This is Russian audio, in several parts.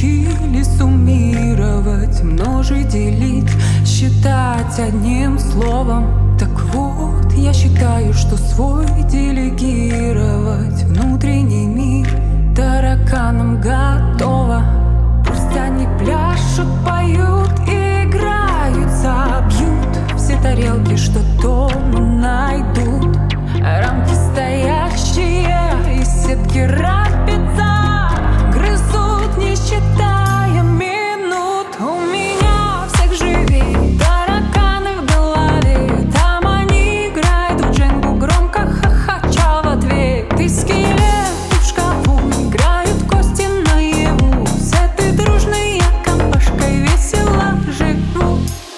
учили суммировать, множить, делить, считать одним словом. Так вот, я считаю, что свой делегировать внутренний мир тараканам готово. Пусть они пляшут, поют и играются, бьют все тарелки, что дома найдут. Рамки, стоящие из сетки рапица, грызут, не считая минут. У меня всех живей тараканы в голове, там они играют в дженгу, громко хохоча в ответ. И скелеты в шкафу играют кости наяву, с этой дружной я компашкой весело живу.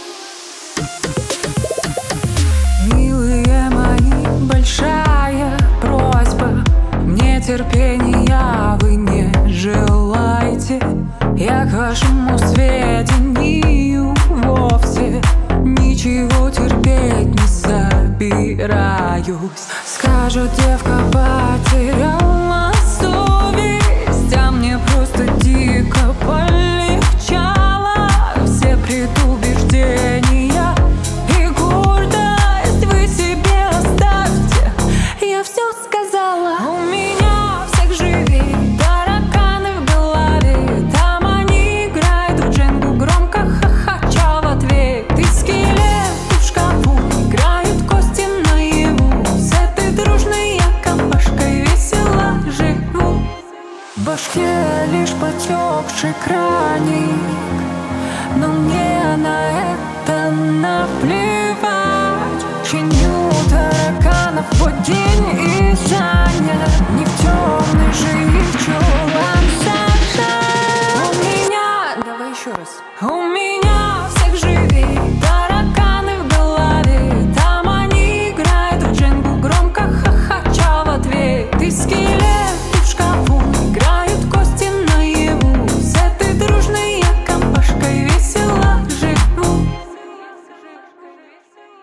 Милые мои, большая просьба, мне терпения вы не желаете. Я к вашему сведению вовсе ничего терпеть не собираюсь. Скажет девка, потеряла совесть, а мне просто дико полегчало. Все предубеждения и гордость вы себе оставьте, я все сказала. У меня всех живей тараканы в голове, там они играют в дженгу, громко хохоча в ответ. И скелеты в шкафу играют кости наяву, с этой дружной я компашкой весело живу. В башке лишь потекший краник, но мне на это наплевать. Чиню тараканов в день и занят.